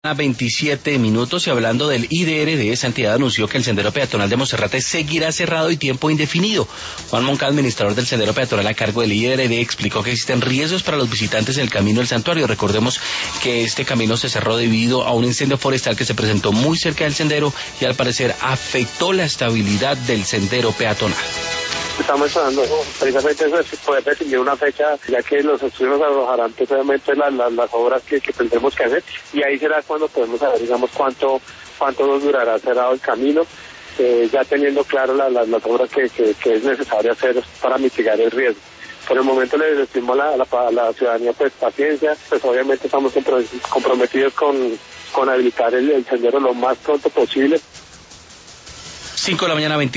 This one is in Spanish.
A 27 minutos y hablando del IDRD, esa entidad anunció que el sendero peatonal de Monserrate seguirá cerrado y tiempo indefinido. Juan Moncada, administrador del sendero peatonal a cargo del IDRD, explicó que existen riesgos para los visitantes en el camino del santuario. Recordemos que este camino se cerró debido a un incendio forestal que se presentó muy cerca del sendero y al parecer afectó la estabilidad del sendero peatonal. Estamos hablando precisamente eso, es poder definir una fecha, ya que los estudios nos arrojarán precisamente las obras que tendremos que hacer, y ahí será cuando podemos saber, digamos, cuánto nos durará cerrado el camino, ya teniendo claro las obras que es necesario hacer para mitigar el riesgo. Por el momento le decimos a la ciudadanía, pues paciencia, pues obviamente estamos comprometidos con habilitar el sendero lo más pronto posible. 5 de la mañana, 20.